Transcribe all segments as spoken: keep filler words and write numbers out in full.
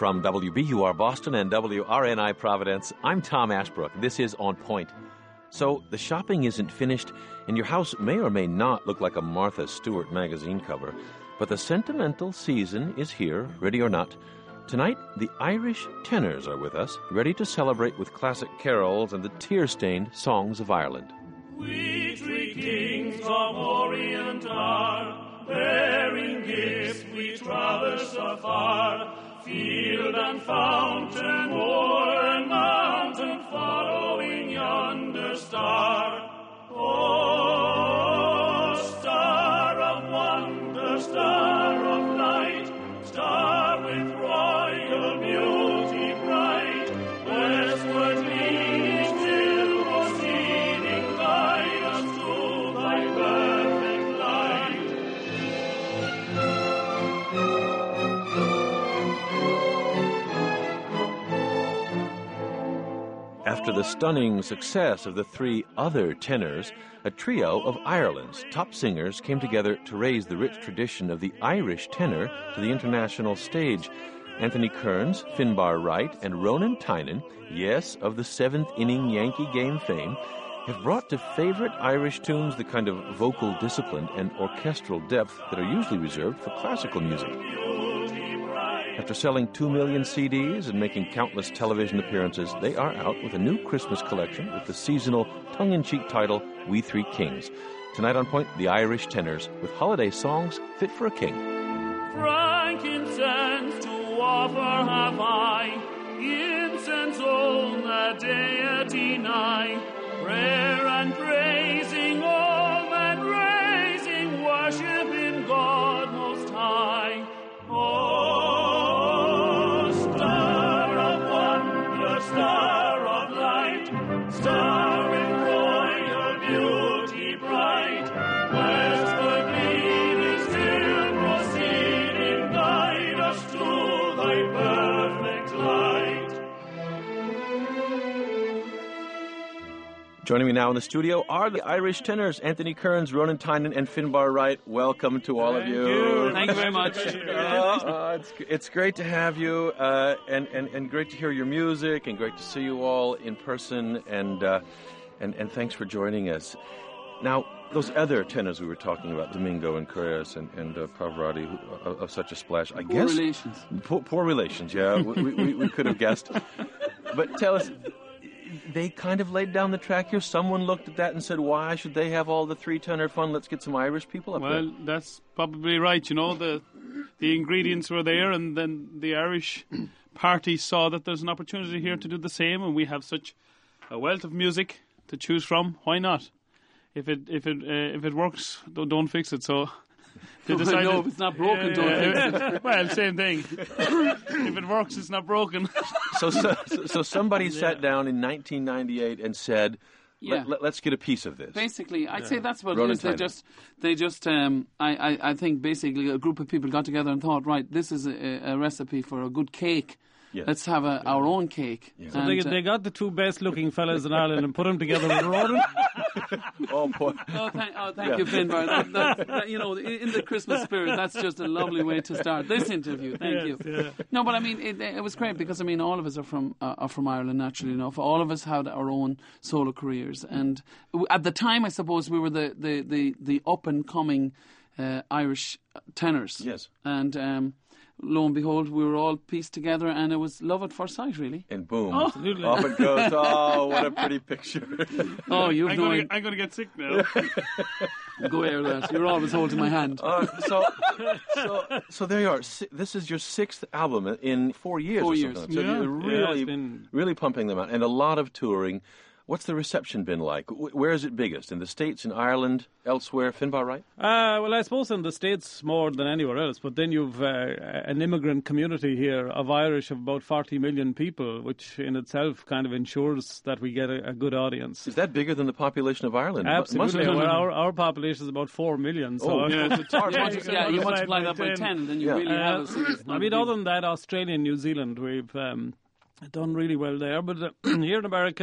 From W B U R Boston and W R N I Providence, I'm Tom Ashbrook. This is On Point. So, the shopping isn't finished, and your house may or may not look like a Martha Stewart magazine cover, but the sentimental season is here, ready or not. Tonight, the Irish tenors are with us, ready to celebrate with classic carols and the tear-stained songs of Ireland. We three kings of Orient are, bearing gifts we traverse afar, field and fountain, moor and mountain, following yonder star. Oh, star of wonder, star of light, star with royal beauty bright, westward leading, still proceeding, guide us to thy perfect light. After the stunning success of the three other tenors, a trio of Ireland's top singers came together to raise the rich tradition of the Irish tenor to the international stage. Anthony Kearns, Finbar Wright, and Ronan Tynan, yes, of the seventh-inning Yankee game fame, have brought to favorite Irish tunes the kind of vocal discipline and orchestral depth that are usually reserved for classical music. After selling two million C Ds and making countless television appearances, they are out with a new Christmas collection with the seasonal, tongue-in-cheek title, We Three Kings. Tonight on Point, the Irish tenors with holiday songs fit for a king. Frankincense to offer have I, incense on the deity nigh, prayer and praising all and raising, worshiping God most high. Oh, star of wonder, star of light, star with royal beauty bright, westward leading, still proceeding, guide us to thy perfect light. Joining me now in the studio are the Irish tenors, Anthony Kearns, Ronan Tynan, and Finbar Wright. Welcome to all Thank of you. you. Thank you very much. Uh, it's, it's great to have you, uh, and, and, and great to hear your music, and great to see you all in person, and, uh, and, and thanks for joining us. Now, those other tenors we were talking about, Domingo and Correas and, and uh, Pavarotti, who, of, of such a splash, I Poor guess... relations. Poor, poor relations, yeah, we, we, we could have guessed. But tell us... They kind of laid down the track here. Someone looked at that and said, why should they have all the three-tenor fun? Let's get some Irish people up Well, there. that's probably right. You know, the the ingredients were there, and then the Irish party saw that there's an opportunity here to do the same, and we have such a wealth of music to choose from. Why not? If it if it uh, if it works, don't, don't fix it. So they decided. No, if it's not broken, Yeah, don't yeah, fix yeah. Well, same thing. If it works, it's not broken. So, so, so somebody sat down in nineteen ninety-eight and said, Yeah. let, let, let's get a piece of this. Basically, I'd say that's what Ronan it is. They Tynan. just, they just, um, I, I, I think basically a group of people got together and thought, right, this is a, a recipe for a good cake. Yes. Let's have a, our own cake. Yeah. So And, they, uh, they got the two best-looking fellas in Ireland and put them together with Ronan. Oh, boy. Oh, thank, oh, thank Yeah. you, Finbar. That, that, that, you know, in, in the Christmas spirit, that's just a lovely way to start this interview. Thank Yes, you. yeah. No, but I mean, it, it was great because I mean, all of us are from uh, are from Ireland, naturally enough. All of us had our own solo careers, and w- at the time, I suppose we were the the the, the up and coming uh, Irish tenors. Yes. And um, lo and behold, we were all pieced together, and it was love at first sight, really. And boom, Absolutely. off it goes. Oh, what a pretty picture. Oh, you've I'm no going idea. I'm going to get sick now. Go air that. You're always holding my hand. Uh, so, so, so there you are. Si- This is your sixth album in four years. Four or years. something. So Yeah. you're Yeah, really, it's been- really pumping them out, and a lot of touring. What's the reception been like? Wh- Where is it biggest? In the States, in Ireland, elsewhere? Finbar, right? Uh, well, I suppose in the States more than anywhere else, but then you've uh, an immigrant community here of Irish of about forty million people, which in itself kind of ensures that we get a, a good audience. Is that bigger than the population of Ireland? Mu- must Absolutely. be. Well, our, our population is about four million. So Oh, yeah, it's hard. Yeah, Much- you- yeah, you multiply multiply that by by ten, then you Yeah. really have Uh, a serious I number mean, of other people. than that, Australia and New Zealand, we've um, done really well there. But uh, here in America,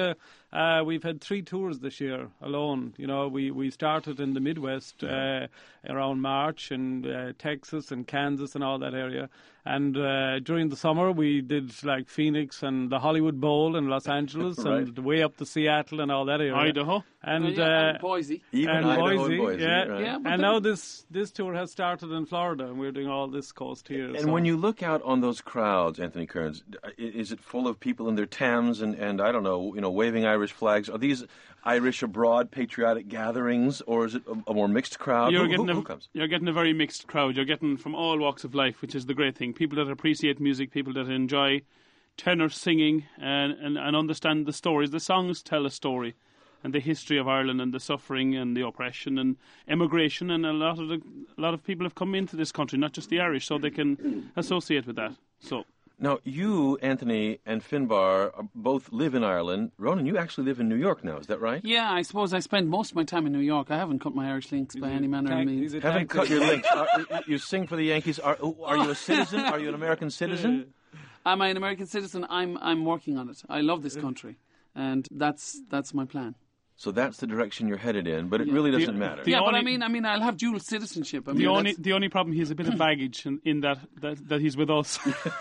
Uh, we've had three tours this year alone. You know, we, we started in the Midwest uh, around March in uh, Texas and Kansas and all that area. And uh, during the summer, we did like Phoenix and the Hollywood Bowl in Los Angeles Right. and way up to Seattle and all that area. Idaho. And, Oh, yeah, uh, and Boise. Even and Idaho Boise, and Boise, yeah. right. Yeah, but And then- now this, this tour has started in Florida, and we're doing all this coast here. And so. when you look out on those crowds, Anthony Kearns, i- is it full of people in their Tams and, and I don't know, you know, waving Irish flags? Are these Irish abroad patriotic gatherings, or is it a, a more mixed crowd? You're who, getting who, a, who comes? You're getting a very mixed crowd. You're getting from all walks of life, which is the great thing. People that appreciate music, people that enjoy tenor singing and, and, and understand the stories. The songs tell a story, and the history of Ireland and the suffering and the oppression and emigration. And a lot of the, a lot of people have come into this country, not just the Irish, so they can associate with that. So. Now, you, Anthony, and Finbar uh, both live in Ireland. Ronan, you actually live in New York now, is that right? Yeah, I suppose I spend most of my time in New York. I haven't cut my Irish links by any manner of means. Haven't cut your links. Are, you sing for the Yankees. Are, are you a citizen? Are you an American citizen? Am I an American citizen? I'm I'm working on it. I love this country, and that's that's my plan. So that's the direction you're headed in, but it really doesn't matter. The yeah, but I only- mean, I mean, I'll have dual citizenship. I mean, The only that's- the only problem, he has a bit of baggage in, in that, that that he's with us.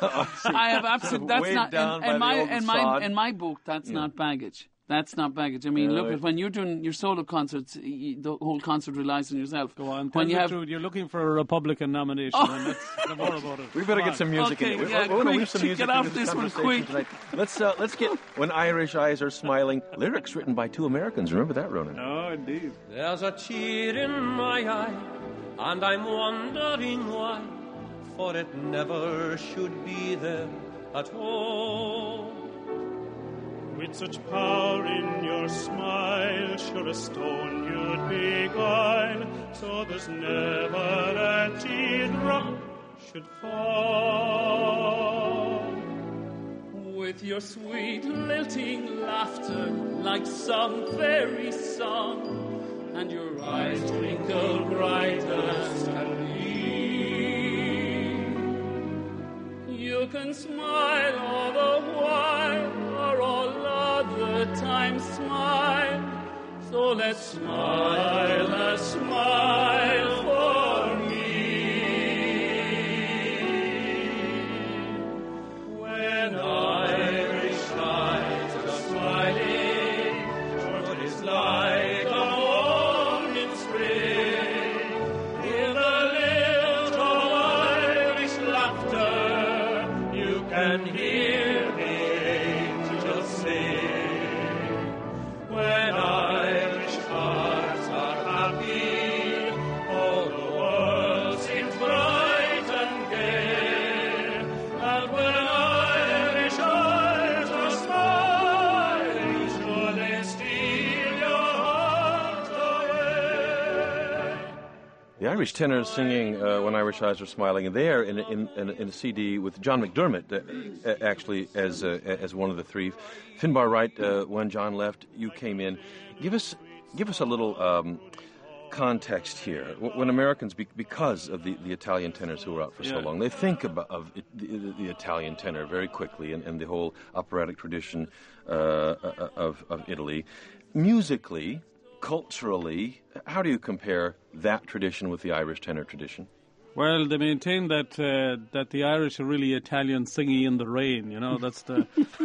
I have absolutely. That's Weighed not down in, by in the my old in sod. my in my book. That's not baggage. That's not baggage. I mean, Yeah, look right. at when you're doing your solo concerts, y- the whole concert relies on yourself. Go on, tell when you the have truth. You're looking for a Republican nomination, and that's no more about it. We better Come get on. some music Okay, in it. yeah, We're, we're gonna quick, weave some music get off into this one conversation quick. tonight. Let's uh, let's get When Irish Eyes Are Smiling. Lyrics written by two Americans. Remember that, Ronan? Oh, indeed. There's a tear in my eye, and I'm wondering why, for it never should be there at all. With such power in your smile, sure a stone you'd beguile, so there's never a teardrop should fall. With your sweet lilting laughter, like some fairy song, and your eyes twinkle bright as can be. You can smile all the while, or all other time smile. So let's smile a smile for me. When Irish eyes are smiling, what is like a morning spring, in the lilt of Irish laughter, you can hear the angels sing. When Irish hearts are happy, all the world seems bright and gay. And when Irish eyes are smiling, sure they steal your heart away. The Irish tenors singing uh, When Irish Eyes Are Smiling. There in, in, in, in a C D with John McDermott, uh, uh, actually, as uh, as one of the three. Finbar Wright, uh, when John left, you came in. Give us give us a little um, context here. W- When Americans, be- because of the, the Italian tenors who were out for so Yeah. long, they think about of it, the, the, the Italian tenor very quickly and, and the whole operatic tradition uh, uh, of, of Italy. Musically, culturally, how do you compare that tradition with the Irish tenor tradition? Well, they maintain that uh, that the Irish are really Italian singing in the rain. You know, that's the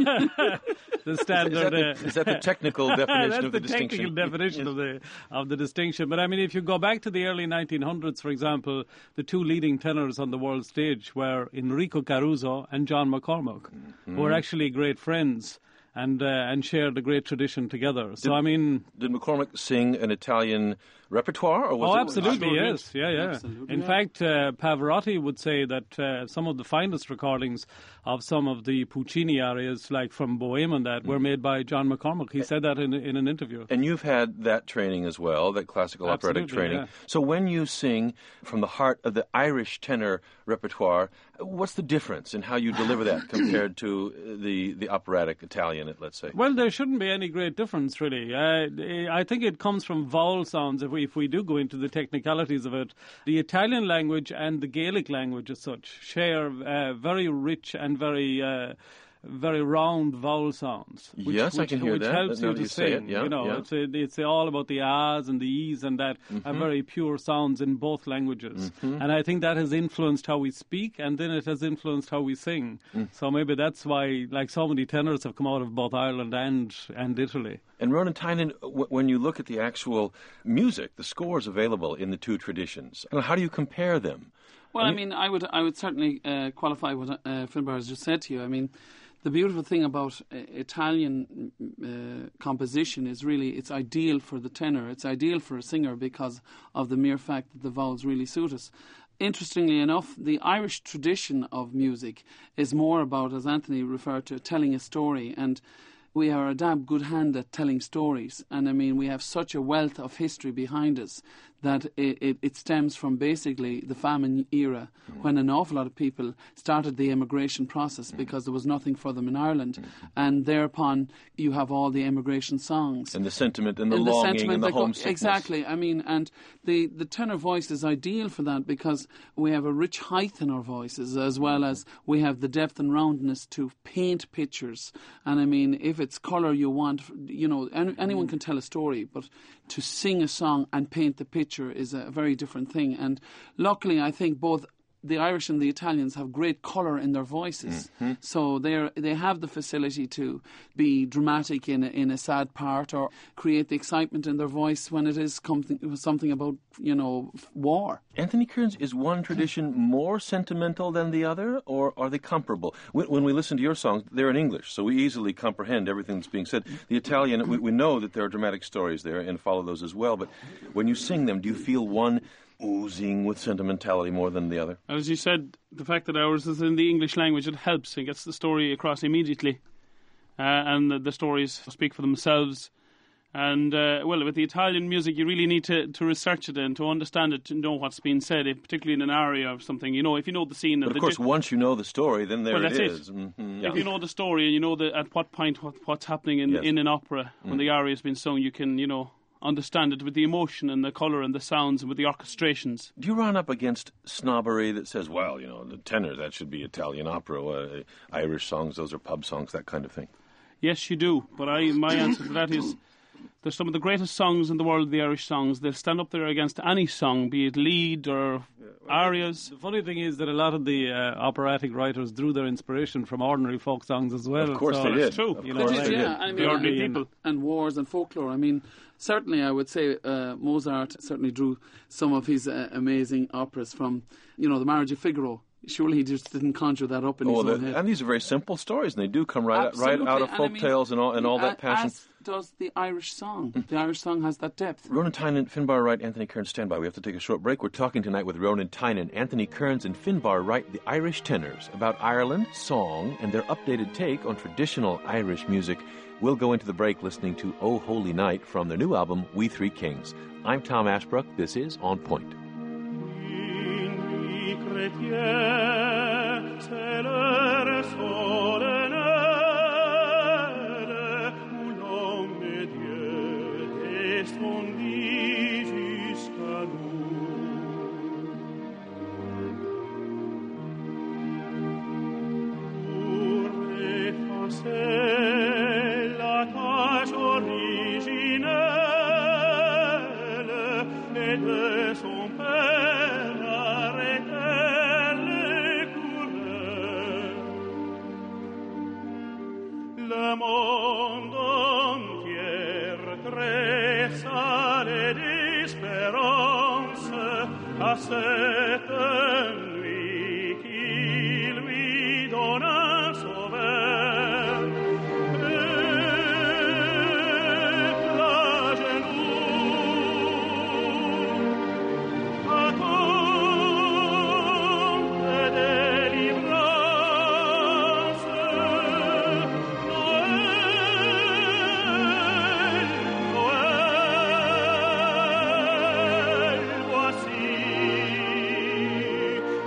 the standard. Is that the, uh, is that the technical definition That's of the, the distinction? technical definition of the of the distinction. But I mean, if you go back to the early nineteen hundreds, for example, the two leading tenors on the world stage were Enrico Caruso and John McCormack, who were actually great friends and uh, and shared a great tradition together. So I mean, Did McCormack sing an Italian repertoire, or was oh, it absolutely, Absolutely. yes, yeah, yeah. Absolutely, In yeah. fact, uh, Pavarotti would say that uh, some of the finest recordings of some of the Puccini arias, like from Bohème and that, were made by John McCormack. He said that in in an interview. And you've had that training as well, that classical operatic Absolutely, training. yeah. So when you sing from the heart of the Irish tenor repertoire, what's the difference in how you deliver that compared to the, the operatic Italian, let's say? Well, there shouldn't be any great difference, really. Uh, I think it comes from vowel sounds. If we if we do go into the technicalities of it, the Italian language and the Gaelic language, as such, share uh, very rich and very uh, very round vowel sounds. Which, Yes, I which, can hear which that. helps Now you that to you say sing. it, yeah, you know, yeah. it's a, it's all about the ahs and the e's and that Mm-hmm. are very pure sounds in both languages. And I think that has influenced how we speak, and then it has influenced how we sing. Mm. So maybe that's why, like, so many tenors have come out of both Ireland and and Italy. And Ronan Tynan, w- when you look at the actual music, the scores available in the two traditions, you know, how do you compare them? Well, I mean, I would I would certainly uh, qualify what uh, Finbar has just said to you. I mean, the beautiful thing about uh, Italian uh, composition is really it's ideal for the tenor. It's ideal for a singer because of the mere fact that the vowels really suit us. Interestingly enough, the Irish tradition of music is more about, as Anthony referred to, telling a story. And we are a damn good hand at telling stories. And I mean, we have such a wealth of history behind us that it, it, it stems from basically the famine era, mm. when an awful lot of people started the immigration process mm. because there was nothing for them in Ireland. Mm. And thereupon you have all the immigration songs. And the sentiment and the and longing the sentiment and the that go- homesickness. Exactly. I mean, and the, the tenor voice is ideal for that because we have a rich height in our voices as well as we have the depth and roundness to paint pictures. And I mean, if it's colour you want, you know, any, anyone can tell a story, but to sing a song and paint the picture is a very different thing. And luckily, I think both the Irish and the Italians have great colour in their voices, mm-hmm. so they they have the facility to be dramatic in a, in a sad part or create the excitement in their voice when it is something something about, you know, war. Anthony Kearns, is one tradition more sentimental than the other, or are they comparable? When, when we listen to your songs, they're in English, so we easily comprehend everything that's being said. The Italian, we, we know that there are dramatic stories there and follow those as well, but when you sing them, do you feel one oozing with sentimentality more than the other? As you said, the fact that ours is in the English language, it helps. It gets the story across immediately. Uh, and the, the stories speak for themselves. And, uh, well, with the Italian music, you really need to, to research it and to understand it, to know what's being said, if, particularly in an aria or something. You know, if you know the scene... But, and of the course, di- once you know the story, then there well, it that's is. It. Mm-hmm, yeah. If you know the story and you know the, at what point what, what's happening in, Yes. in an opera, when Mm. the aria has been sung, you can, you know, understand it with the emotion and the colour and the sounds and with the orchestrations. Do you run up against snobbery that says, well, you know, the tenor, that should be Italian opera, uh, Irish songs, those are pub songs, that kind of thing? Yes, you do. But I, my answer to that is there's some of the greatest songs in the world, the Irish songs. They'll stand up there against any song, be it lead or arias. The funny thing is that a lot of the uh, operatic writers drew their inspiration from ordinary folk songs as well. Of course so they did. It's true. Of You course know, they like- did. Yeah, I mean, The ordinary and, people. and wars and folklore. I mean, certainly I would say uh, Mozart certainly drew some of his uh, amazing operas from, you know, The Marriage of Figaro. Surely he just didn't conjure that up in Oh, his the, own head. and these are very simple stories, and they do come right, right Absolutely. out of And I folk mean, tales and all, and all that a- passion. As does the Irish song. The Irish song has that depth. Ronan Tynan, Finbar Wright, Anthony Kearns, stand by. We have to take a short break. We're talking tonight with Ronan Tynan, Anthony Kearns, and Finbar Wright, the Irish tenors, about Ireland, song, and their updated take on traditional Irish music. We'll go into the break listening to O Holy Night from their new album, We Three Kings. I'm Tom Ashbrook. This is On Point. C'est l'heure solennelle où l'homme et Dieu descendit jusqu'à nous. Pour effacer la tâche originelle et de son Père arrêter les couleurs. Le monde entier tressaille d'espérance à cette nuit qui lui donne un sauveur. Éclats genoux, attente de délivrance. Noël, Noël, voici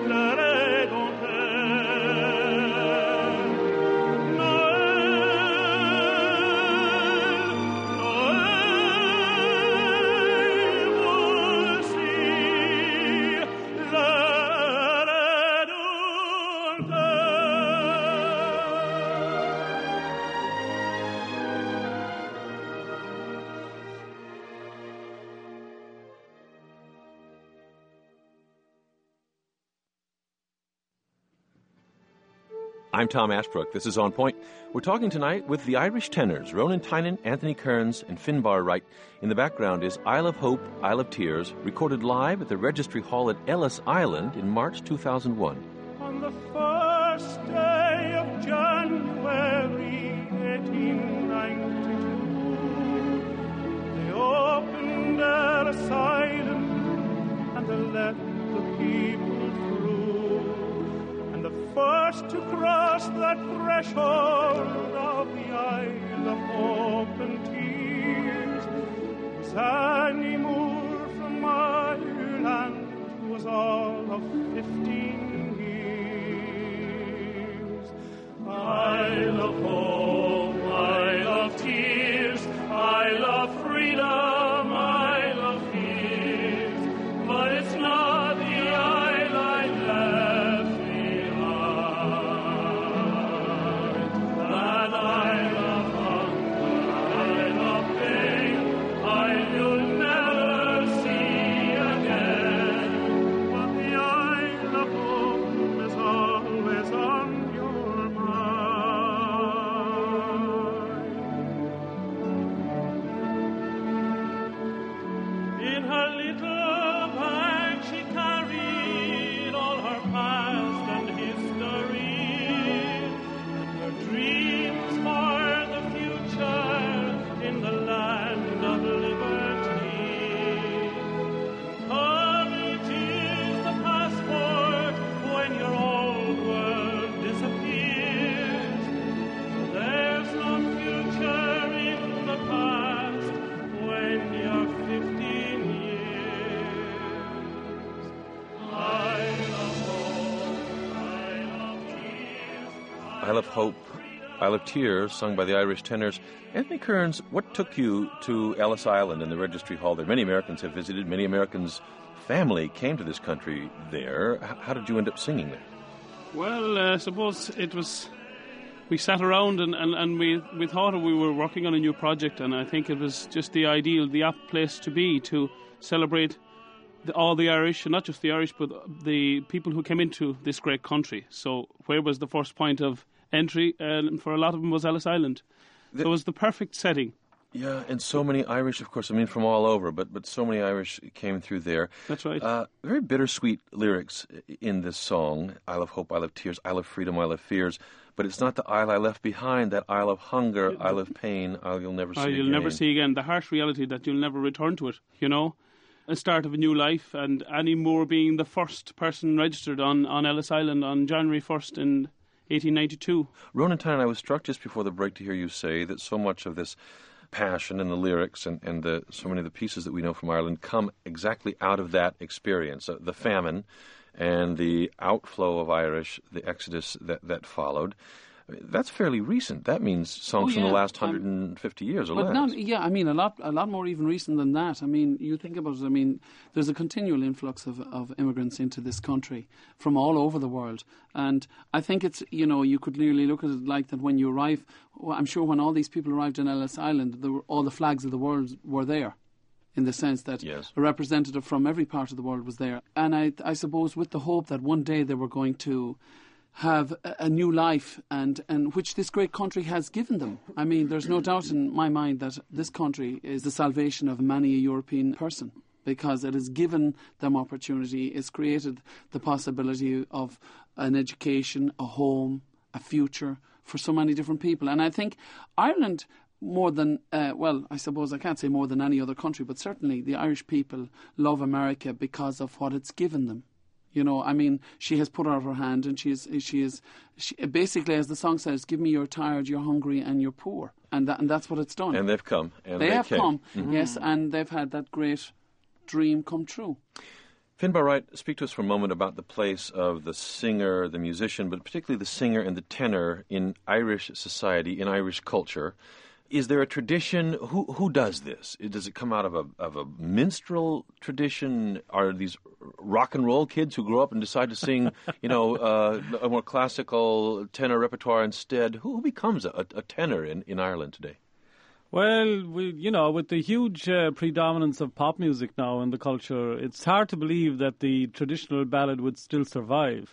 I'm Tom Ashbrook. This is On Point. We're talking tonight with the Irish tenors, Ronan Tynan, Anthony Kearns, and Finbar Wright. In the background is Isle of Hope, Isle of Tears, recorded live at the Registry Hall at Ellis Island in March two thousand one. On the first day of January eighteen ninety-two, they opened Ellis Island and they let the people through. And the first to cross that threshold of the Isle of Hope and Tears was Annie Moore from Ireland, who was all of fifteen years. Isle of Hope, Isle of Tears, Isle of Freedom, Isle of Fears, but it's not the Isle I left behind. That Isle of hunger, Isle of pain, Isle you'll never see again. But the Isle of Hope is always on your mind. In her little bag she carried all her past and history, and her dreams for the future in the land of liberty. Courage is the passport when your old world disappears. There's no future in the past when you're fifteen years. Isle of Hope, Isle of Tears, Isle of Hope, Isle of Tears, sung by the Irish tenors. Anthony Kearns, what took you to Ellis Island and the Registry Hall there? Many Americans have visited. Many Americans' family came to this country there. H- How did you end up singing there? Well, I uh, suppose it was... We sat around and, and, and we, we thought we were working on a new project, and I think it was just the ideal, the apt place to be to celebrate the, all the Irish, and not just the Irish, but the people who came into this great country. So where was the first point of entry? And for a lot of them was Ellis Island. The- so it was the perfect setting. Yeah, and so many Irish, of course, I mean, from all over, but, but so many Irish came through there. That's right. Uh, very bittersweet lyrics in this song, Isle of Hope, Isle of Tears, Isle of Freedom, Isle of Fears. But it's not the Isle I left behind, that Isle of hunger, Isle of pain, Isle you'll never see Oh, again. you'll never see again. The harsh reality that you'll never return to it, you know. A start of a new life, and Annie Moore being the first person registered on, on Ellis Island on January first in eighteen ninety-two. Ronan Tynan, I was struck just before the break to hear you say that so much of this passion and the lyrics and, and the, so many of the pieces that we know from Ireland come exactly out of that experience, uh, the famine and the outflow of Irish, the exodus that, that followed. I mean, that's fairly recent. That means songs Oh, from the yeah. last one hundred fifty years or But less. not, yeah, I mean, a lot, a lot more even recent than that. I mean, you think about it. I mean, there's a continual influx of, of immigrants into this country from all over the world, and I think it's, you know, you could nearly look at it like that when you arrive. Well, I'm sure when all these people arrived in Ellis Island, there were, all the flags of the world were there, in the sense that Yes. a representative from every part of the world was there, and I, I suppose with the hope that one day they were going to have a, a new life, and, and which this great country has given them. I mean, there's no doubt in my mind that this country is the salvation of many a European person, because it has given them opportunity. It's created the possibility of an education, a home, a future for so many different people. And I think Ireland, more than, uh, well, I suppose I can't say more than any other country, but certainly the Irish people love America because of what it's given them. You know, I mean, she has put out her hand, and she is, she is, she, basically, as the song says, "Give me you're tired, you're hungry, and you're poor," and that, and that's what it's done. And they've come. And they, they have came. come, Mhm. yes, and they've had that great dream come true. Finbar Wright, speak to us for a moment about the place of the singer, the musician, but particularly the singer and the tenor in Irish society, in Irish culture. Is there a tradition? Who who does this? Does it come out of a of a minstrel tradition? Are these rock and roll kids who grow up and decide to sing, you know, uh, a more classical tenor repertoire instead? Who becomes a, a tenor in, in Ireland today? Well, we, you know, with the huge uh, predominance of pop music now in the culture, it's hard to believe that the traditional ballad would still survive.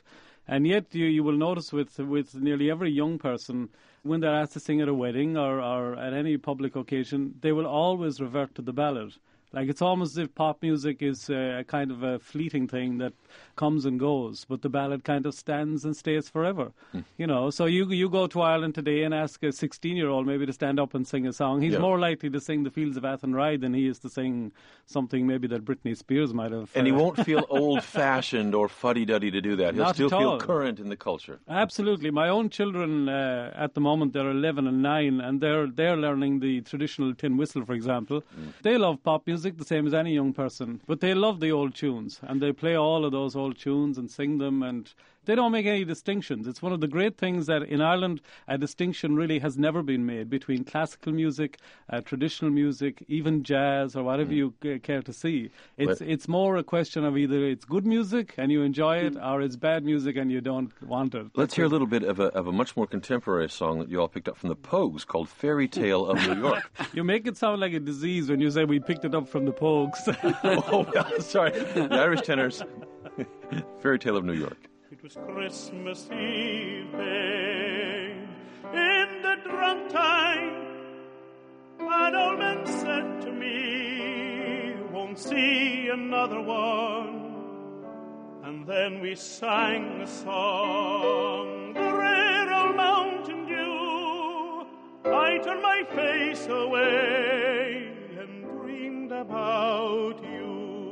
And yet you, you will notice with with nearly every young person, when they're asked to sing at a wedding or, or at any public occasion, they will always revert to the ballad. Like, it's almost as if pop music is a kind of a fleeting thing that comes and goes, but the ballad kind of stands and stays forever. Mm. You know, so you you go to Ireland today and ask a sixteen-year-old maybe to stand up and sing a song. He's yeah. more likely to sing The Fields of Athenry than he is to sing something maybe that Britney Spears might have. And uh, he won't feel old-fashioned or fuddy-duddy to do that. He'll Not still at all. feel current in the culture. Absolutely. My own children, uh, at the moment, they're eleven and nine, and they're, they're learning the traditional tin whistle, for example. Mm. They love pop music the same as any young person, but they love the old tunes, and they play all of those old tunes and sing them, and they don't make any distinctions. It's one of the great things that in Ireland a distinction really has never been made between classical music, uh, traditional music, even jazz or whatever mm. you uh, care to see. It's but, it's more a question of either it's good music and you enjoy it, or it's bad music and you don't want it. Let's hear a little bit of a, of a much more contemporary song that you all picked up from the Pogues called Fairy Tale of New York. You make it sound like a disease when you say we picked it up from the Pogues. Oh, yeah, sorry. The Irish tenors. Fairy Tale of New York. It was Christmas Eve, babe, in the drunk time. An old man said to me, won't see another one. And then we sang a song, the rare old Mountain Dew. I turned my face away and dreamed about you.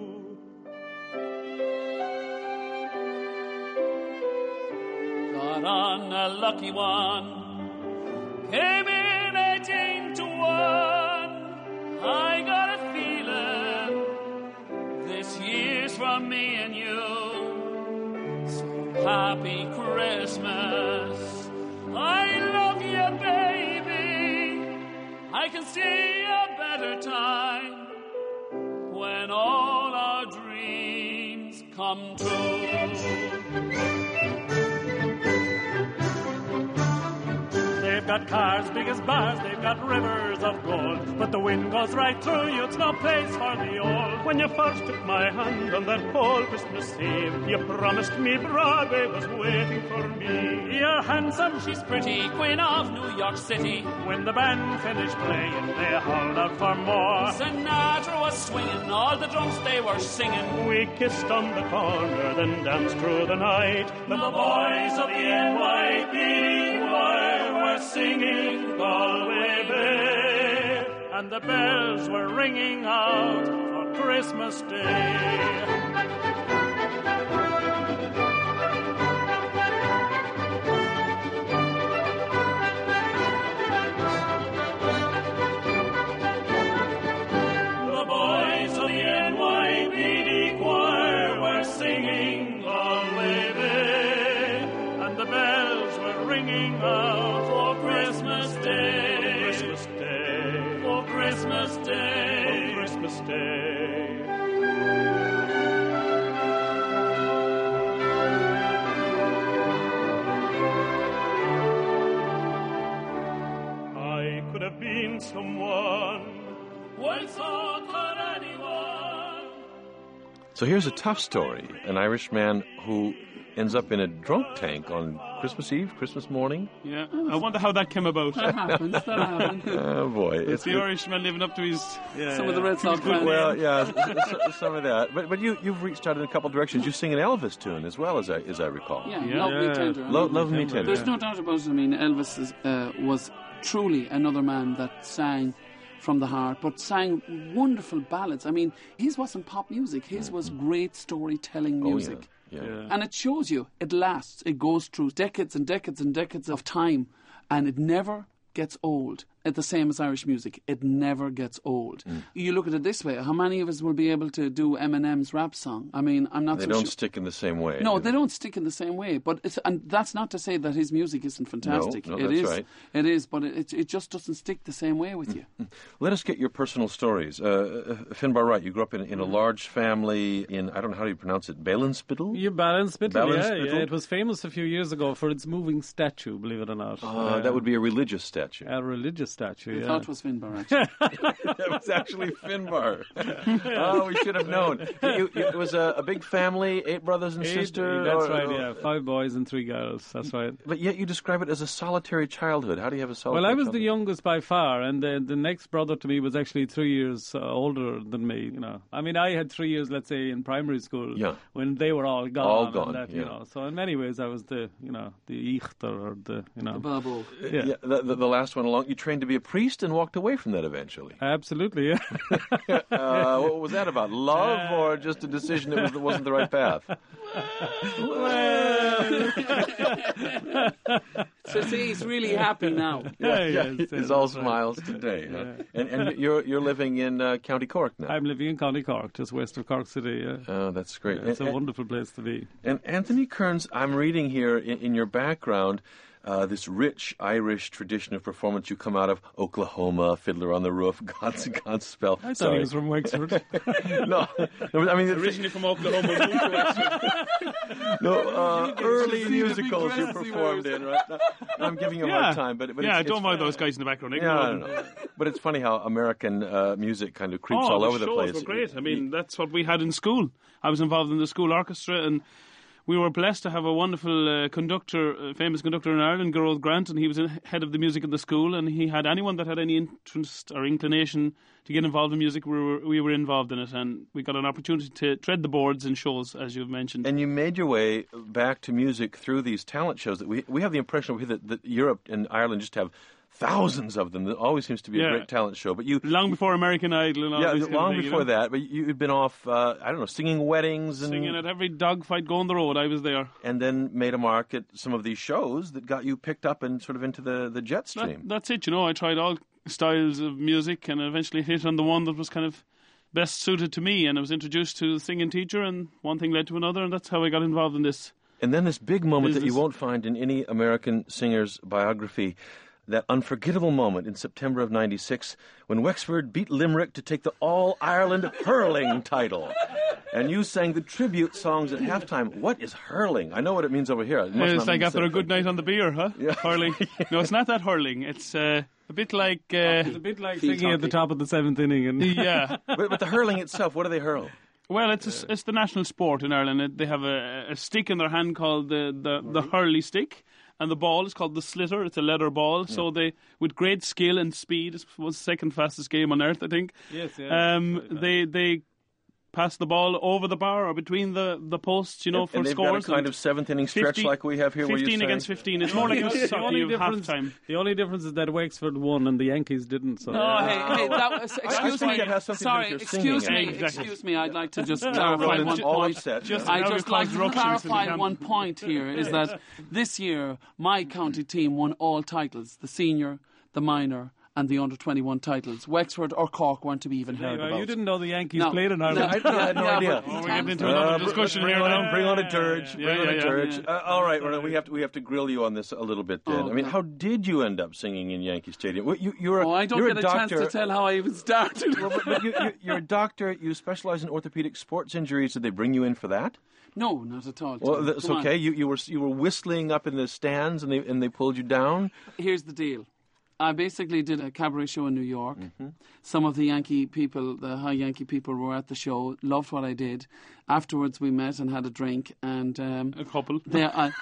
Got on a lucky one, came in eighteen to one. I got a feeling this year's for me and you. So happy Christmas, I love you, baby. I can see a better time when all our dreams come true. They've got cars big as bars, they've got rivers of gold, but the wind goes right through you, it's no place for the old. When you first took my hand on that cold Christmas Eve, you promised me Broadway was waiting for me. You're handsome, she's pretty, Queen of New York City. When the band finished playing, they hauled out for more. Sinatra was swinging, all the drums they were singing. We kissed on the corner, then danced through the night. The, the boys of the N Y P D choir were singing Galway Bay, and the bells were ringing out for Christmas Day. Out for Christmas Day, Christmas Day, for Christmas Day, for Christmas Day. I could have been someone, well, so could anyone. So here's a tough story. An Irish man who ends up in a drunk tank on Christmas Eve, Christmas morning. Yeah, I wonder how that came about. That happens, that happens. Oh, boy. It's the Irishman living up to his... Yeah, some yeah. of the Red Sox fans. Well, yeah, some of that. But but you, you've reached out in a couple of directions. You sing an Elvis tune as well, as I, as I recall. Yeah, yeah. Love yeah. Me Tender. Lo- Love Me Tender. There's yeah. no doubt about it. I mean, Elvis is, uh, was truly another man that sang from the heart, but sang wonderful ballads. I mean, his wasn't pop music. His was great storytelling music. Oh, yeah. Yeah. Yeah. And it shows you, it lasts, it goes through decades and decades and decades of time, and it never gets old. It's the same as Irish music. It never gets old. Mm. You look at it this way. How many of us will be able to do Eminem's rap song? I mean, I'm not they so don't sure. stick in the same way. No, they don't stick in the same way. But it's, and that's not to say that his music isn't fantastic. No, no, it that's is. Right. It is, but it, it just doesn't stick the same way with you. Let us get your personal stories. Uh, Finbar Wright, you grew up in, in a large family in, I don't know how do you pronounce it, Ballinspittle? Yeah, Ballinspittle, Ballinspittle? Yeah, yeah. It was famous a few years ago for its moving statue, believe it or not. Uh, uh, that would be a religious statue. A religious statue. I Yeah. thought it was Finbar, actually. That was actually Finbar. Oh, we should have known. You, you, it was a, a big family, eight brothers and Eight- sisters. That's or- right. or- Yeah, five boys and three girls. That's right. But yet you describe it as a solitary childhood. How do you have a solitary Well, I was childhood? the youngest by far, and the, the next brother to me was actually three years uh, older than me. You know, I mean, I had three years, let's say, in primary school, Yeah. when they were all gone. All and gone, that, yeah. You know, so in many ways, I was the, you know, the Ichter or the, you know, Babo. yeah. Yeah, the, the, the last one along. You trained to be a priest and walked away from that eventually. Absolutely, yeah. Uh, what was that about? Love or just a decision that was, wasn't the right path? So see, he's really happy now. yeah, yes, It's yes, all that's right. smiles today. Huh? And, and you're you're living in uh, County Cork now. I'm living in County Cork, just west of Cork City. Yeah. Oh, that's great. It's a and, wonderful place to be. and Anthony Kearns, I'm reading here in, in your background uh, this rich Irish tradition of performance. You come out of Oklahoma, Fiddler on the Roof, God's Godspell. I thought Sorry. he was from Wexford. no, no, I mean the- Originally from Oklahoma, moved to Wexford. no uh, early see the big musicals you dress he performed wears. in. Right? No, I'm giving you a Yeah. hard time, but, but yeah, it's, don't it's, mind those guys in the background. Yeah, I don't Ignore them. know. But it's funny how American uh, music kind of creeps Oh, all the over the shows place. were great. I mean, that's what we had in school. I was involved in the school orchestra, and we were blessed to have a wonderful uh, conductor, uh, famous conductor in Ireland, Gerard Grant, and he was in, head of the music in the school, and he had anyone that had any interest or inclination to get involved in music, we were, we were involved in it, and we got an opportunity to tread the boards in shows, as you've mentioned. And you made your way back to music through these talent shows. That we we have the impression over here that, that Europe and Ireland just have thousands of them. There always seems to be a Yeah. great talent show. But you, Long before American Idol and all yeah, this kind of long thing, you before know? that. But you had been off, uh, I don't know, singing weddings and Singing at every dogfight going the road, I was there. and then made a mark at some of these shows that got you picked up and sort of into the the jet That, stream. that's it, you know. I tried all styles of music and eventually hit on the one that was kind of best suited to me. And I was introduced to the singing teacher, and one thing led to another, and that's how I got involved in this. And then this big moment that you Business. won't find in any American singer's biography, that unforgettable moment in September of ninety-six when Wexford beat Limerick to take the All-Ireland hurling title. And you sang the tribute songs at halftime. What is hurling? I know what it means over here. It must It's not like mean the after same a good thing. night on the beer, huh? Yeah. Hurling. No, it's not that hurling. It's uh, a bit like... Uh, It's a bit like Field singing at the hockey. top of the seventh inning. And yeah. But, but the hurling itself, what do they hurl? Well, it's a, it's the national sport in Ireland. It- They have a, a stick in their hand called the, the, the hurley stick, and the ball is called the slitter. It's a leather ball. So they, with great skill and speed, it was the second fastest game on earth, I think. Yes, yeah. Um, they they pass the ball over the bar or between the, the posts, you know, for and they've scores. got a kind and of seventh inning stretch fifteen like we have here. where you fifteen say, against fifteen. It's more like a the, soccer only you have difference, half-time. the only difference is that Wexford won and the Yankees didn't. So. Oh, hey, hey, that was, I excuse think me. it has something to do Sorry, with your excuse singing, me. actually. Exactly. Excuse me. I'd like to just Now clarify Roland's one all point. upset. Just- Yeah. I Now just we've like caused to ructions in the clarify camp. one point here is that this year my county team won all titles: the senior, the minor, and the under twenty-one titles. Wexford or Cork weren't to be even heard Well, about. you didn't know the Yankees No. played in No. Ireland. I, I had no Yeah, idea. but Oh, we're thanks getting into for- another Uh, discussion bring here on, now. bring on a dirge. Yeah, bring on yeah, a yeah. dirge. Yeah. Uh, all right, Roland, we have to we have to grill you on this a little bit. Then, Oh, I mean, God. how did you end up singing in Yankee Stadium? Well, you, you're a, Oh, I don't you're get a, a doctor. chance to tell how I even started. Well, but, but you, you, you're a doctor. You specialize in orthopedic sports injuries. Did they bring you in for that? No, not at all. Well, Tom. that's Come on. okay. You you were you were whistling up in the stands, and they and they pulled you down. Here's the deal. I basically did a cabaret show in New York. Mm-hmm. Some of the Yankee people, the high Yankee people, were at the show, loved what I did. Afterwards, we met and had a drink, and um, A couple. they, I,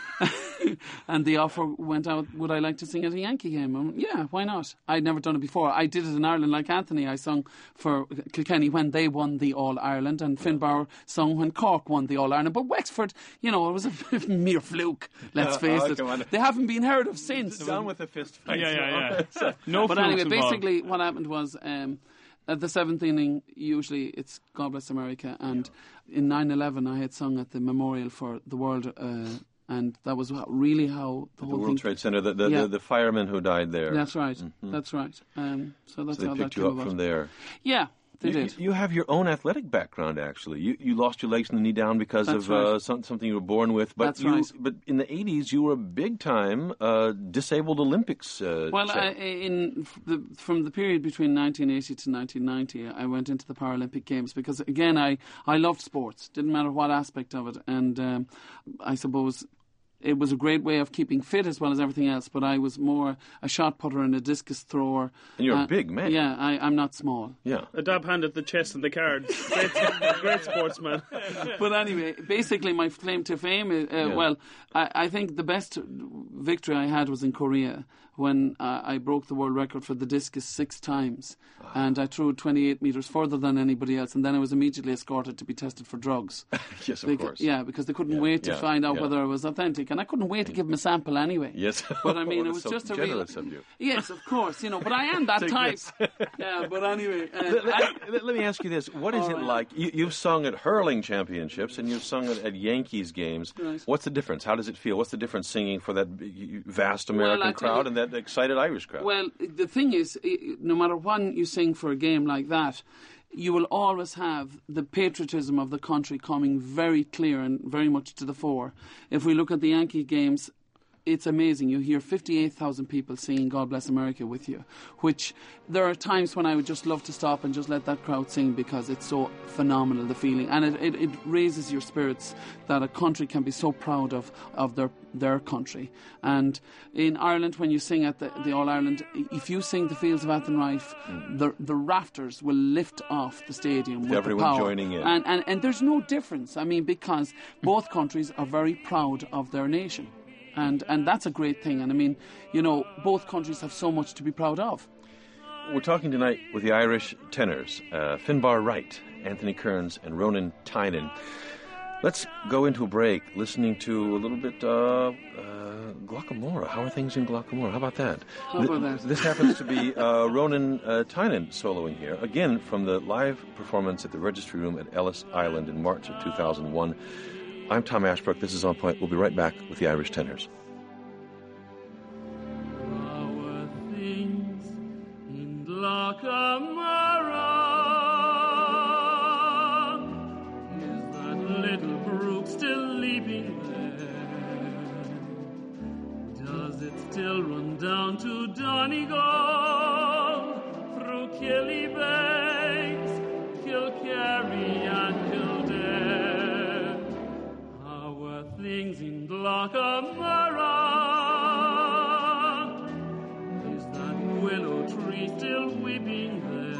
and the offer went out, would I like to sing at a Yankee game? I went, yeah, why not? I'd never done it before. I did it in Ireland like Anthony. I sung for Kilkenny when they won the All-Ireland, and Finbar sung when Cork won the All-Ireland. But Wexford, you know, it was a mere fluke, let's Uh, face oh, it. come on. They haven't been heard of since. Down with the fist fight. Yeah, yeah, yeah. No But flukes anyway, involved. basically, what happened was um, at the seventh inning, usually it's God Bless America, and in nine eleven, I had sung at the memorial for the world, uh, and that was how, really how the The whole World thing. Trade Center, the the, Yeah. the the firemen who died there. That's right. That's right. Um, so that's So they how that picked came you up about. from there. Yeah, they you, did. You, you have your own athletic background, actually. You you lost your legs and the knee down because That's of right. uh, some, something you were born with. But That's you, right. But in the eighties, you were a big time uh, disabled Olympics. Uh, Well, chap. I, in f- the, from the period between nineteen eighty to nineteen ninety, I went into the Paralympic Games because, again, I, I loved sports. Didn't matter what aspect of it, and um, I suppose it was a great way of keeping fit as well as everything else, but I was more a shot putter and a discus thrower. And you're uh, a big man. Yeah, I, I'm not small. Yeah. A dab hand at the chest and the cards. Great, great sportsman. But anyway, basically my claim to fame is, uh, Yeah. well, I, I think the best victory I had was in Korea when uh, I broke the world record for the discus six times. And I threw twenty-eight metres further than anybody else, and then I was immediately escorted to be tested for drugs. Yes, of Beca- course. Yeah, because they couldn't Yeah, wait to yeah, find out yeah. whether it was authentic, and I couldn't wait to give them a sample anyway. Yes. But I mean, Oh, it was that's so just a real. generous of you. Yes, of course, you know. But I am that Take type. this. Yeah, but anyway, uh, Let, I- let- let me ask you this. What is All it right. like? You, you've sung at hurling championships and you've sung at, at Yankees games. Right. What's the difference? How does it feel? What's the difference singing for that big, vast American I tell crowd you- and that excited Irish crowd? Well, the thing is, i- no matter when you sing for a game like that, you will always have the patriotism of the country coming very clear and very much to the fore. If we look at the Yankee games, it's amazing. You hear fifty-eight thousand people singing God Bless America with you, which there are times when I would just love to stop and just let that crowd sing because it's so phenomenal, the feeling. And it, it, it raises your spirits that a country can be so proud of, of their their country. And in Ireland, when you sing at the, the All-Ireland, if you sing the Fields of Athenrife, mm. the, the rafters will lift off the stadium with Everyone the power. joining in. And, and, and there's no difference, I mean, because both countries are very proud of their nation. And and that's a great thing. And I mean, you know, both countries have so much to be proud of. We're talking tonight with the Irish tenors, uh, Finbar Wright, Anthony Kearns, and Ronan Tynan. Let's go into a break listening to a little bit uh, uh, Glockamora. How are things in Glockamora? How about that? How about that? This happens to be uh, Ronan uh, Tynan soloing here, again from the live performance at the Registry Room at Ellis Island in March of two thousand one. I'm Tom Ashbrook. This is On Point. We'll be right back with the Irish tenors. Our things in Glockamara is that little brook still leaping there? Does it still run down to Donegal through Killybegs, Kilkerry and Kildare? Our things in Glockamara is that willow tree still weeping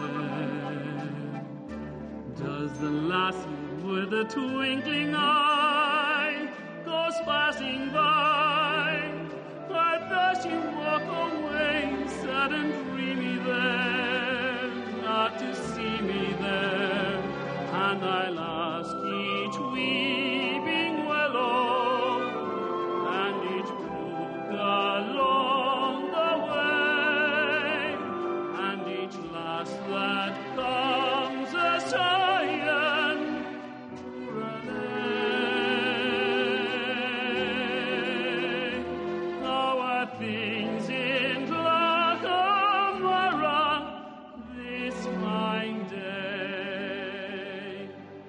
there? Does the lassie with a twinkling eye goes passing by? Or does she walk away sad and dreamy there, not to see me there? And I'll ask each weeping willow and each brook along the way, and each lass that comes a sighing to relay our things in Glockamara this fine day.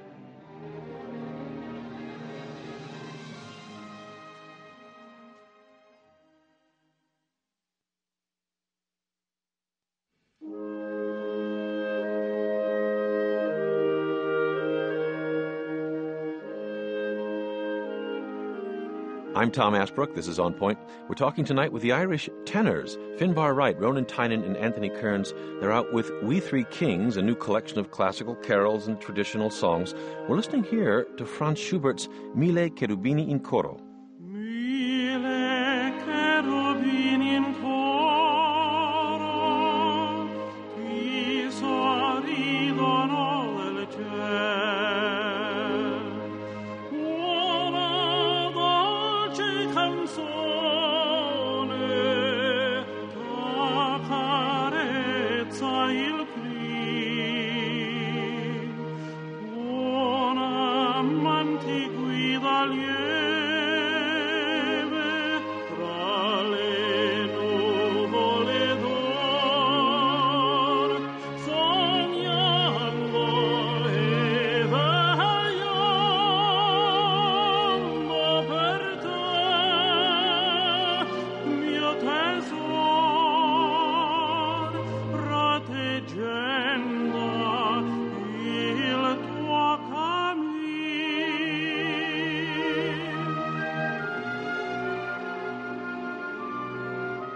I'm Tom Ashbrook. This is On Point. We're talking tonight with the Irish tenors, Finbar Wright, Ronan Tynan, and Anthony Kearns. They're out with We Three Kings, a new collection of classical carols and traditional songs. We're listening here to Franz Schubert's Mille Cherubini in Coro. Mille cherubini in coro, qui sorridono del ciel. Una dolce canzone t'accarezza il crin. Un amante guida lieta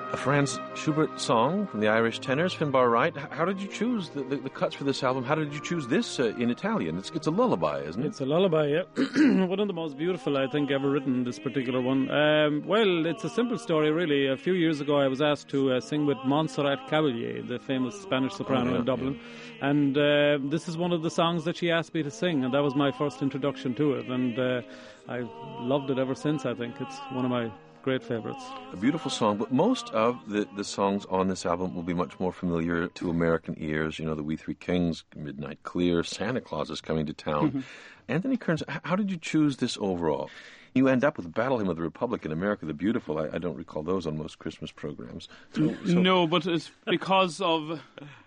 A Franz Schubert song from the Irish tenors, Finbar Wright. H- How did you choose the, the, the cuts for this album? How did you choose this uh, in Italian? It's, it's a lullaby, isn't it? It's a lullaby, yeah. One of the most beautiful, I think, ever written, this particular one. Um, well, it's a simple story, really. A few years ago, I was asked to uh, sing with Montserrat Caballé, the famous Spanish soprano oh, yeah, in Dublin. Yeah. And uh, this is one of the songs that she asked me to sing, and that was my first introduction to it. And uh, I've loved it ever since, I think. It's one of my great favourites. A beautiful song, but most of the, the songs on this album will be much more familiar to American ears. You know, the We Three Kings, Midnight Clear, Santa Claus is Coming to Town. Mm-hmm. Anthony Kearns, how did you choose this overall? You end up with Battle Hymn of the Republic in America the Beautiful. I, I don't recall those on most Christmas programs. So, so. No, but it's because of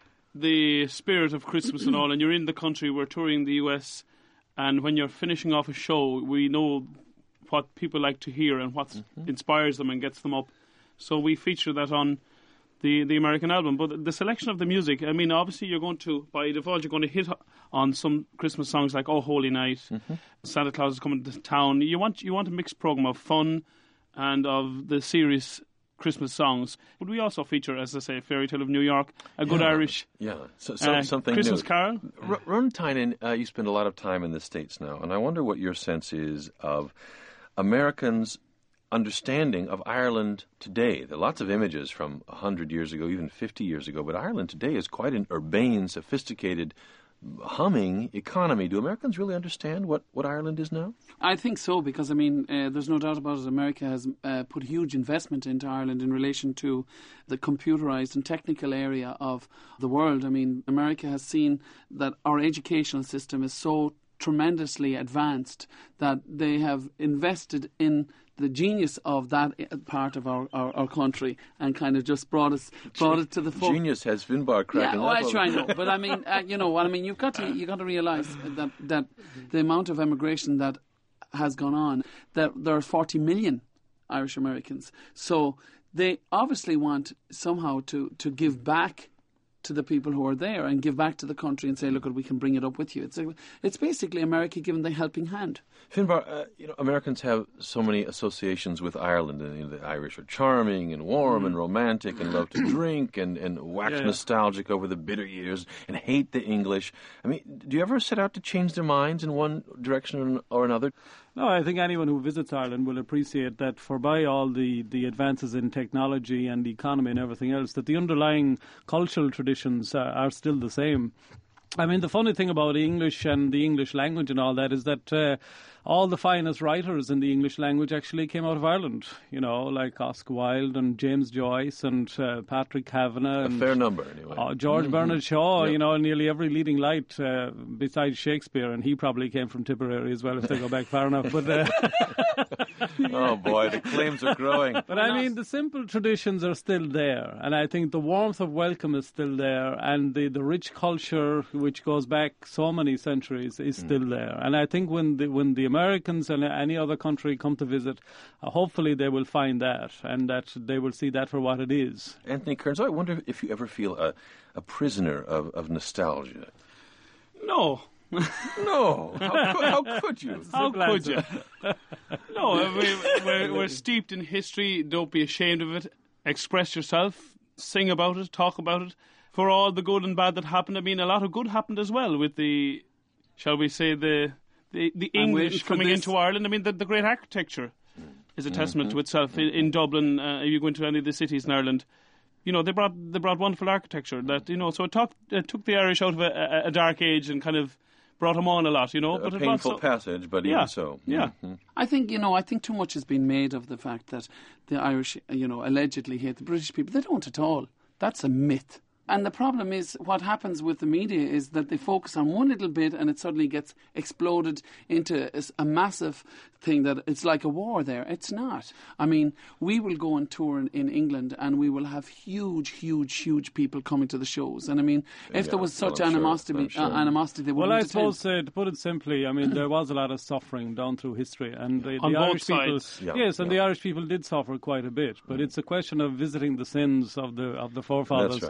the spirit of Christmas and all, and you're in the country, we're touring the U S, and when you're finishing off a show, we know what people like to hear and what mm-hmm. inspires them and gets them up. So we feature that on the, the American album. But the selection of the music, I mean, obviously you're going to, by default, you're going to hit on some Christmas songs like Oh Holy Night, mm-hmm. Santa Claus is Coming to Town. You want you want a mixed program of fun and of the serious Christmas songs. But we also feature, as I say, Fairy Tale of New York, a good yeah, Irish yeah, so, so, uh, something Christmas new. carol. R- Ron Tynan, uh, you spend a lot of time in the States now, and I wonder what your sense is of Americans' understanding of Ireland today. There are lots of images from one hundred years ago, even fifty years ago, but Ireland today is quite an urbane, sophisticated, humming economy. Do Americans really understand what, what Ireland is now? I think so, because, I mean, uh, there's no doubt about it. America has uh, put huge investment into Ireland in relation to the computerized and technical area of the world. I mean, America has seen that our educational system is so tremendously advanced that they have invested in the genius of that part of our, our, our country and kind of just brought us brought it to the fore. Genius has Finbar cracking yeah, up. Yeah, well, I know, but I mean, uh, you know what I mean. You've got to you got to realise that that the amount of emigration that has gone on, that there are forty million Irish Americans, so they obviously want somehow to to give back to the people who are there and give back to the country and say, look, we can bring it up with you. It's a, it's basically America giving the helping hand. Finbar, uh, you know, Americans have so many associations with Ireland. And, you know, the Irish are charming and warm mm. and romantic and love to drink and, and wax yeah. nostalgic over the bitter years and hate the English. I mean, do you ever set out to change their minds in one direction or another? No, I think anyone who visits Ireland will appreciate that, for by all the, the advances in technology and the economy and everything else, that the underlying cultural traditions uh, are still the same. I mean, the funny thing about English and the English language and all that is that uh, all the finest writers in the English language actually came out of Ireland, you know, like Oscar Wilde and James Joyce and uh, Patrick Kavanagh. A and, fair number, anyway. Uh, George mm-hmm. Bernard Shaw, yep. you know, nearly every leading light uh, besides Shakespeare, and he probably came from Tipperary as well, if they go back far enough. But uh, oh, boy, the claims are growing. But I mean, the simple traditions are still there, and I think the warmth of welcome is still there, and the, the rich culture, which goes back so many centuries, is still mm. there. And I think when the, when the Americans and any other country come to visit, uh, hopefully they will find that, and that they will see that for what it is. Anthony Kearns, I wonder if you ever feel a, a prisoner of, of nostalgia. No. No. How, could, how could you? How could you? No, we, we're, we're steeped in history. Don't be ashamed of it. Express yourself. Sing about it. Talk about it. For all the good and bad that happened, I mean, a lot of good happened as well with the, shall we say, the the, the English coming into Ireland. I mean, the, the great architecture is a testament mm-hmm. to itself. In, in Dublin, uh, if you go into any of the cities in Ireland, you know, they brought they brought wonderful architecture. That, you know, so it, talk, it took the Irish out of a, a, a dark age and kind of brought them on a lot, you know. A but it painful so, passage, but yeah, even so. Yeah. Mm-hmm. I think, you know, I think too much has been made of the fact that the Irish, you know, allegedly hate the British people. They don't at all. That's a myth. And the problem is, what happens with the media is that they focus on one little bit and it suddenly gets exploded into a, a massive thing that it's like a war there. It's not. I mean, we will go on tour in, in England and we will have huge, huge, huge people coming to the shows. And I mean, if yeah, there was such well, animosity, sure, uh, sure. animosity, they wouldn't Well, I attend. suppose, uh, to put it simply, I mean, there was a lot of suffering down through history. And the, on the both Irish sides. people, Yeah, yes, and yeah. the Irish people did suffer quite a bit. But it's a question of visiting the sins of the of the forefathers That's right. on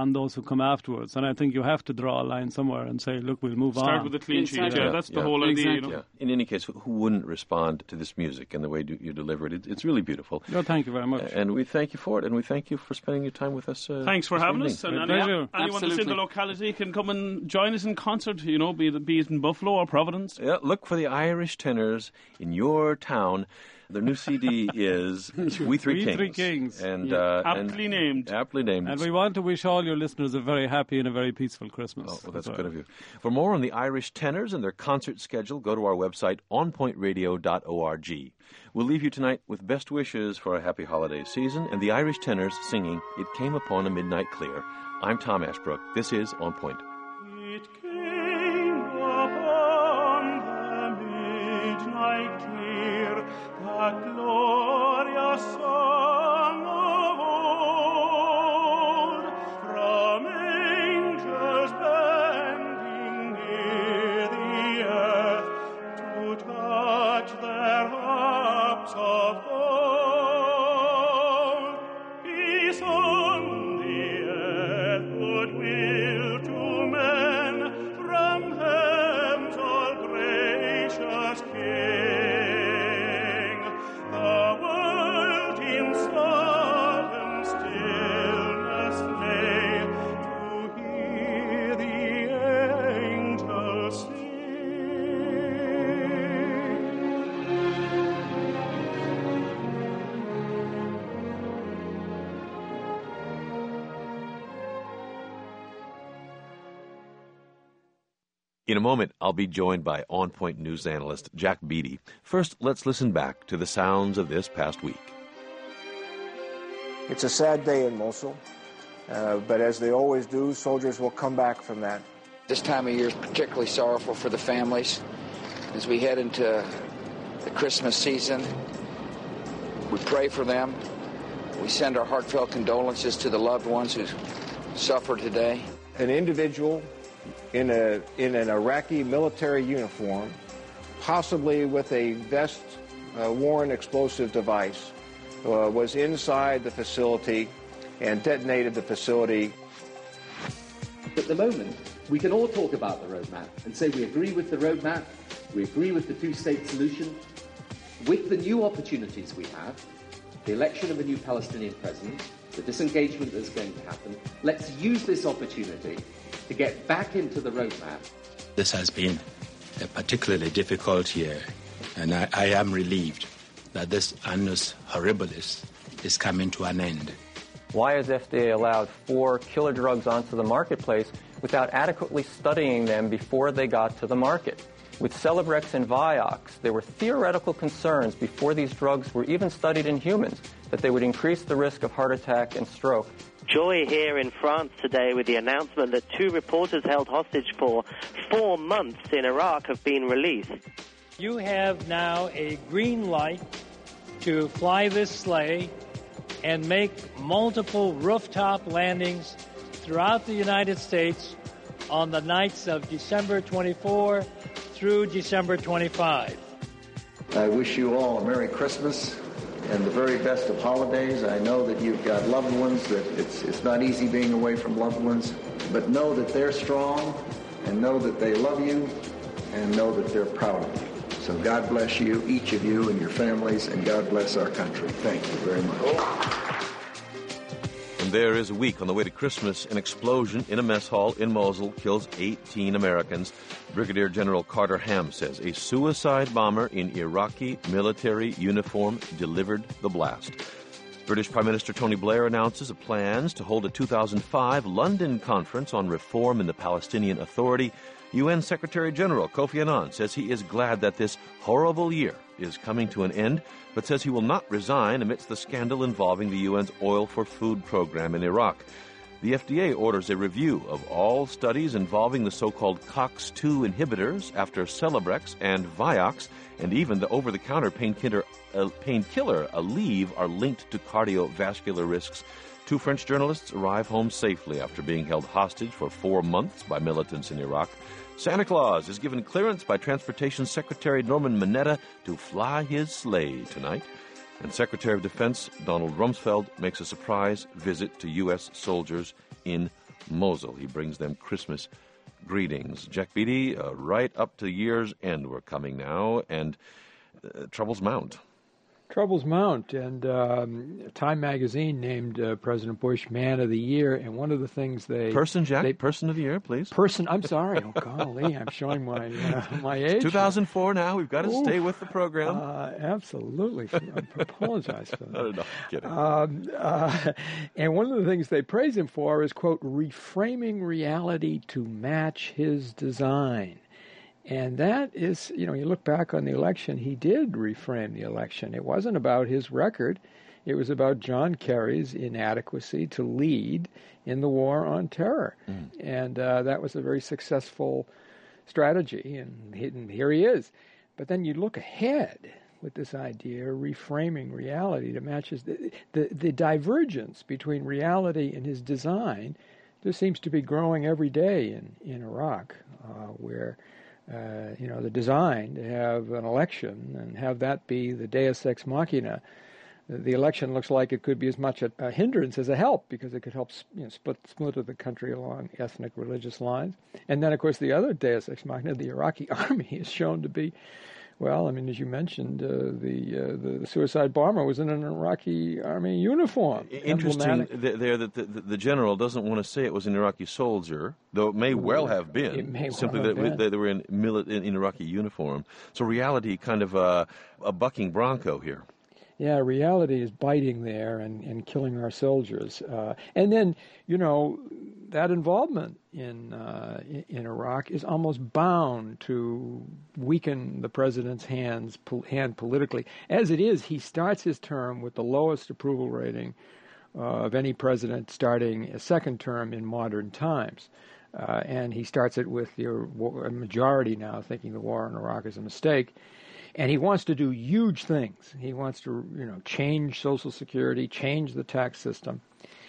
on those who come afterwards. And I think you have to draw a line somewhere and say, look, we'll move Start on. with a clean sheet. Exactly. Yeah, Yeah, that's the yeah. whole idea. Exactly. You know? Yeah. In any case, who who wouldn't respond to this music and the way do, you deliver it? it? It's really beautiful. No, thank you very much. And we thank you for it, and we thank you for spending your time with us. Uh, Thanks for this having evening. us. And My any- pleasure. anyone that's in the Absolutely. locality can come and join us in concert, you know, be it, be it in Buffalo or Providence. Yeah, look for the Irish tenors in your town. Their new C D is We Three We Kings. Three Kings. And, Yeah. uh, Aptly and, named. Aptly named. And we want to wish all your listeners a very happy and a very peaceful Christmas. Oh, well, that's as well. good of you. For more on the Irish tenors and their concert schedule, go to our website, on point radio dot org. We'll leave you tonight with best wishes for a happy holiday season and the Irish tenors singing It Came Upon a Midnight Clear. I'm Tom Ashbrook. This is On Point. It came upon the midnight clear, that glorious song of old, from angels bending near the earth to touch their harps of gold. Peace on the earth, goodwill to men, from heaven's all gracious King. The world in solemn stillness lay to hear the angels sing. In a moment, I'll be joined by On Point news analyst Jack Beattie. First, let's listen back to the sounds of this past week. It's a sad day in Mosul, uh, but as they always do, soldiers will come back from that. This time of year is particularly sorrowful for the families. As we head into the Christmas season, we pray for them. We send our heartfelt condolences to the loved ones who suffer today. An individual in a in an Iraqi military uniform, possibly with a vest uh, worn explosive device, uh, was inside the facility and detonated the facility. At the moment, we can all talk about the roadmap and say we agree with the roadmap, we agree with the two-state solution. With the new opportunities we have, the election of a new Palestinian president, the disengagement that's going to happen, let's use this opportunity to get back into the roadmap. This has been a particularly difficult year, and I, I am relieved that this annus horribilis is coming to an end. Why has F D A allowed four killer drugs onto the marketplace without adequately studying them before they got to the market? With Celebrex and Vioxx, there were theoretical concerns before these drugs were even studied in humans that they would increase the risk of heart attack and stroke. Joy here in France today with the announcement that two reporters held hostage for four months in Iraq have been released. You have now a green light to fly this sleigh and make multiple rooftop landings throughout the United States on the nights of December twenty-fourth through December twenty-fifth. I wish you all a Merry Christmas and the very best of holidays. I know that you've got loved ones, that it's it's not easy being away from loved ones, but know that they're strong and know that they love you and know that they're proud of you. So God bless you, each of you and your families, and God bless our country. Thank you very much. And there is a week on the way to Christmas. An explosion in a mess hall in Mosul kills eighteen Americans. Brigadier General Carter Ham says a suicide bomber in Iraqi military uniform delivered the blast. British Prime Minister Tony Blair announces plans to hold a two thousand five London conference on reform in the Palestinian Authority. U N Secretary General Kofi Annan says he is glad that this horrible year is coming to an end, but says he will not resign amidst the scandal involving the U N's Oil for Food program in Iraq. The F D A orders a review of all studies involving the so-called COX two inhibitors after Celebrex and Vioxx, and even the over-the-counter painkiller uh, painkiller Aleve are linked to cardiovascular risks. Two French journalists arrive home safely after being held hostage for four months by militants in Iraq. Santa Claus is given clearance by Transportation Secretary Norman Mineta to fly his sleigh tonight. And Secretary of Defense Donald Rumsfeld makes a surprise visit to U S soldiers in Mosul. He brings them Christmas greetings. Jack Beatty, uh, right up to year's end we're coming now, and uh, troubles mount. Troubles mount, and um, Time magazine named uh, President Bush Man of the Year, and one of the things they... Person, Jack, they, Person of the Year, please. Person, I'm sorry, oh golly, I'm showing my uh, my age. It's two thousand four now, we've got to Oof. stay with the program. Uh, absolutely, I apologize for that. No, no, no, kidding. Um, uh, and one of the things they praise him for is, quote, reframing reality to match his design. And that is, you know, you look back on the election, he did reframe the election. It wasn't about his record. It was about John Kerry's inadequacy to lead in the war on terror. Mm. And uh, that was a very successful strategy, and, he, and here he is. But then you look ahead with this idea of reframing reality to match his... The, the, the divergence between reality and his design just seems to be growing every day in, in Iraq, uh, where... Uh, you know, the design to have an election and have that be the deus ex machina. The election looks like it could be as much a, a hindrance as a help, because it could help you know, split split the country along ethnic, religious lines. And then, of course, the other deus ex machina, the Iraqi army, is shown to be, well, I mean, as you mentioned, uh, the, uh, the the suicide bomber was in an Iraqi army uniform. Interesting th- there that the, the, the general doesn't want to say it was an Iraqi soldier, though it may well have been. It may simply well that, have that they were in, mili- in, in Iraqi uniform. So reality kind of uh, a bucking bronco here. Yeah, reality is biting there and, and killing our soldiers. Uh, and then, you know, that involvement in, uh, in in Iraq is almost bound to weaken the president's hands po- hand politically. As it is, he starts his term with the lowest approval rating uh, of any president starting a second term in modern times. Uh, and he starts it with the a majority now thinking the war in Iraq is a mistake. And he wants to do huge things. He wants to, you know, change Social Security, change the tax system.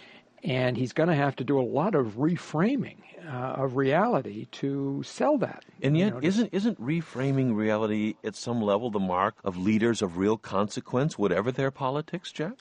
And he's going to have to do a lot of reframing uh, of reality to sell that. And yet, you know, isn't isn't reframing reality at some level the mark of leaders of real consequence, whatever their politics, Jack?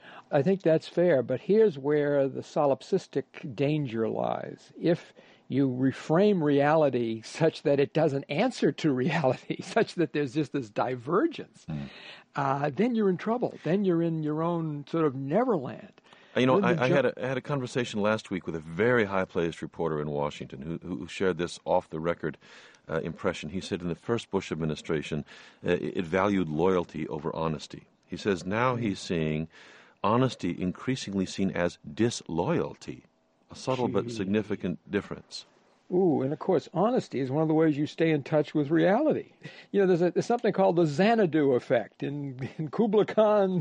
I think that's fair, but here's where the solipsistic danger lies. If you reframe reality such that it doesn't answer to reality, such that there's just this divergence, mm. uh, then you're in trouble. Then you're in your own sort of Neverland. You know, I, I had a I had a conversation last week with a very high-placed reporter in Washington who, who shared this off-the-record uh, impression. He said in the first Bush administration, uh, it valued loyalty over honesty. He says now mm. he's seeing honesty increasingly seen as disloyalty, a subtle Gee. but significant difference. Ooh, and of course, honesty is one of the ways you stay in touch with reality. You know, there's, a, there's something called the Xanadu effect. In, in Kubla Khan,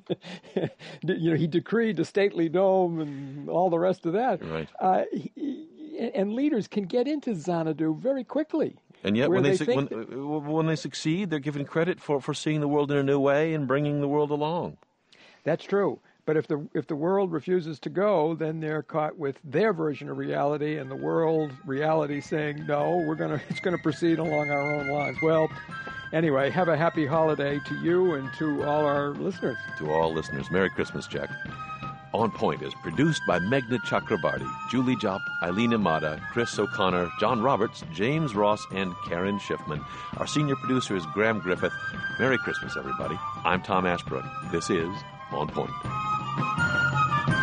you know, he decreed a stately dome and all the rest of that. Right. Uh, he, and leaders can get into Xanadu very quickly. And yet, when they, they su- when, that, when they succeed, they're given credit for, for seeing the world in a new way and bringing the world along. That's true. But if the if the world refuses to go, then they're caught with their version of reality, and the world reality saying, no, we're gonna it's gonna proceed along our own lines. Well, anyway, have a happy holiday to you and to all our listeners. To all listeners, Merry Christmas, Jack. On Point is produced by Meghna Chakrabarty, Julie Jopp, Eileen Imada, Chris O'Connor, John Roberts, James Ross, and Karen Schiffman. Our senior producer is Graham Griffith. Merry Christmas, everybody. I'm Tom Ashbrook. This is On Point.